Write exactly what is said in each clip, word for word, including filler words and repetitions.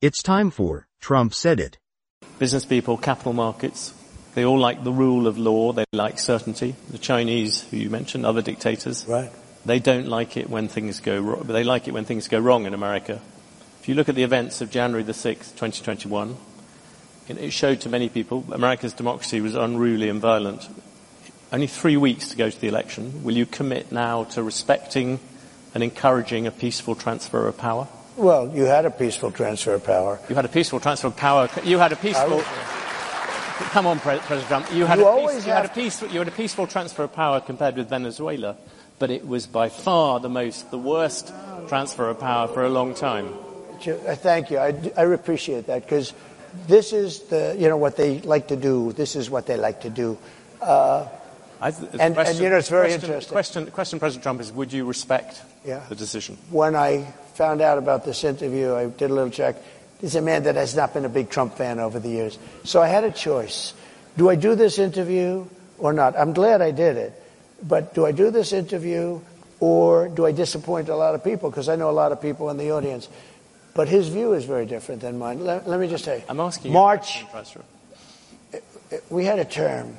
It's time for Trump Said It. Business people, capital markets, they all like the rule of law. They like certainty. The Chinese, who you mentioned, other dictators, right? They don't like it when things go wrong. But they like it when things go wrong in America. If you look at the events of January the sixth, twenty twenty-one, it showed to many people America's democracy was unruly and violent. Only three weeks to go to the election. Will you commit now to respecting and encouraging a peaceful transfer of power? Well, you had a peaceful transfer of power. You had a peaceful transfer of power. You had a peaceful. Come on, President Trump. You had, you a, peace, you, had a peace, you had a peaceful transfer of power compared with Venezuela, but it was by far the most, the worst transfer of power for a long time. Thank you. I, I appreciate that, because this is the, you know, what they like to do. This is what they like to do. Uh, I, and, question, and, you know, it's very question, interesting. Question, question, President Trump, is would you respect yeah. the decision? When I found out about this interview, I did a little check. He's a man that has not been a big Trump fan over the years. So I had a choice. Do I do this interview or not? I'm glad I did it. But do I do this interview or do I disappoint a lot of people? Because I know a lot of people in the audience. But his view is very different than mine. Let, let me just tell you. I'm asking March, you. We had a term,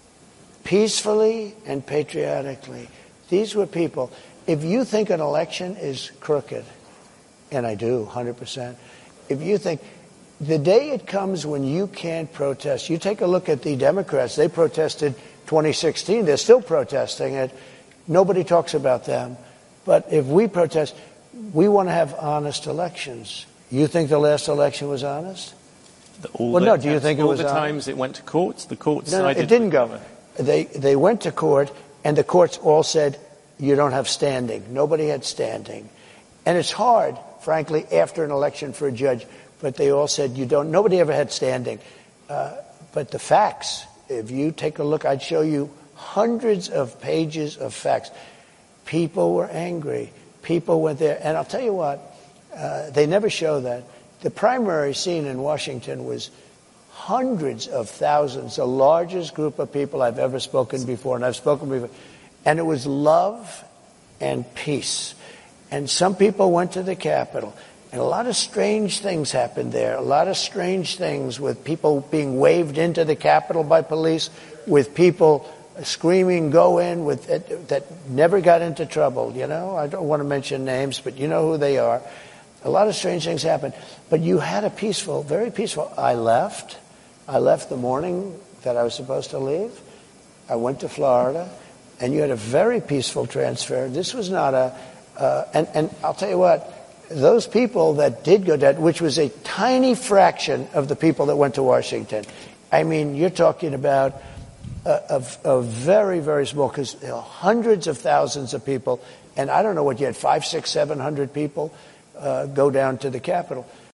peacefully and patriotically. These were people. If you think an election is crooked, and I do, one hundred percent, if you think the day it comes when you can't protest, you take a look at the Democrats. They protested twenty sixteen. They're still protesting it. Nobody talks about them. But if we protest, we want to have honest elections. You think the last election was honest? The, all well, the, no. Do you think it was all the honest? times it went to courts? The courts no, no, sided it didn't go. Together. They they went to court, and the courts all said you don't have standing. Nobody had standing, and it's hard, frankly, after an election for a judge. But they all said you don't. Nobody ever had standing. Uh, but the facts, if you take a look, I'd show you hundreds of pages of facts. People were angry. People went there. And I'll tell you what, uh, they never show that. The primary scene in Washington was hundreds of thousands, the largest group of people I've ever spoken before, and I've spoken before. And it was love and peace. And some people went to the Capitol. And a lot of strange things happened there. A lot of strange things with people being waved into the Capitol by police, with people screaming, go in, with it, that never got into trouble. You know, I don't want to mention names, but you know who they are. A lot of strange things happened. But you had a peaceful, very peaceful. I left. I left the morning that I was supposed to leave. I went to Florida, and you had a very peaceful transfer. This was not a, uh, and, and I'll tell you what, those people that did go down, which was a tiny fraction of the people that went to Washington. I mean, you're talking about a, a, a very, very small, because you know, hundreds of thousands of people, and I don't know what you had, five, six, seven hundred people uh, go down to the Capitol.